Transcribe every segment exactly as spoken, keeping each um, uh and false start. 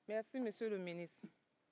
Merci, Monsieur le ministre.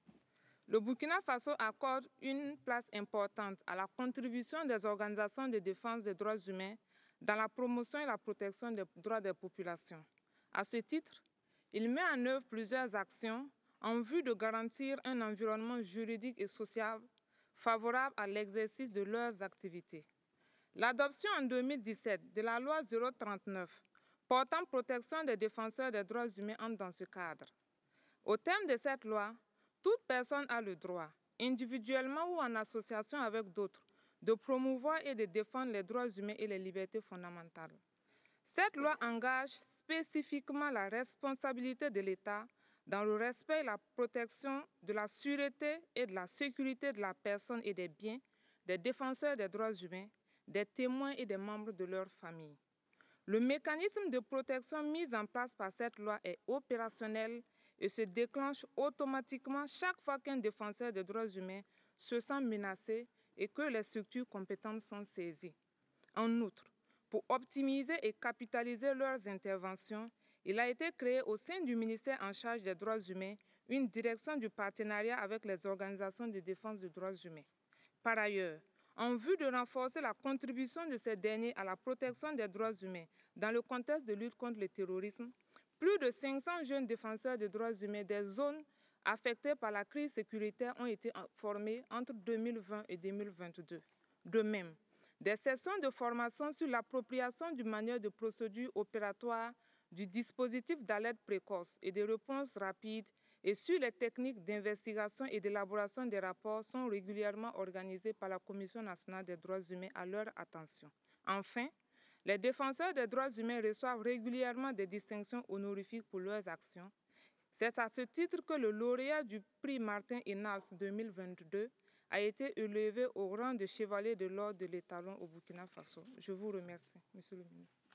Le Burkina Faso accorde une place importante à la contribution des organisations de défense des droits humains dans la promotion et la protection des droits des populations. À ce titre, il met en œuvre plusieurs actions en vue de garantir un environnement juridique et social favorable à l'exercice de leurs activités. L'adoption en deux mille dix-sept de la loi zéro trente-neuf portant protection des défenseurs des droits humains entre dans ce cadre. Au terme de cette loi, toute personne a le droit, individuellement ou en association avec d'autres, de promouvoir et de défendre les droits humains et les libertés fondamentales. Cette loi engage spécifiquement la responsabilité de l'État dans le respect et la protection de la sûreté et de la sécurité de la personne et des biens des défenseurs des droits humains, des témoins et des membres de leur famille. Le mécanisme de protection mis en place par cette loi est opérationnel et se déclenche automatiquement chaque fois qu'un défenseur des droits humains se sent menacé et que les structures compétentes sont saisies. En outre, pour optimiser et capitaliser leurs interventions, il a été créé au sein du ministère en charge des droits humains une direction du partenariat avec les organisations de défense des droits humains. Par ailleurs, en vue de renforcer la contribution de ces derniers à la protection des droits humains dans le contexte de lutte contre le terrorisme, plus de cinq cents jeunes défenseurs des droits humains des zones affectées par la crise sécuritaire ont été formés entre deux mille vingt et deux mille vingt-deux. De même, des sessions de formation sur l'appropriation du manuel de procédure opératoire du dispositif d'alerte précoce et de réponse rapide et sur les techniques d'investigation et d'élaboration des rapports sont régulièrement organisées par la Commission nationale des droits humains à leur attention. Enfin, les défenseurs des droits humains reçoivent régulièrement des distinctions honorifiques pour leurs actions. C'est à ce titre que le lauréat du prix Martin Inals deux mille vingt-deux a été élevé au rang de chevalier de l'ordre de l'étalon au Burkina Faso. Je vous remercie, Monsieur le ministre.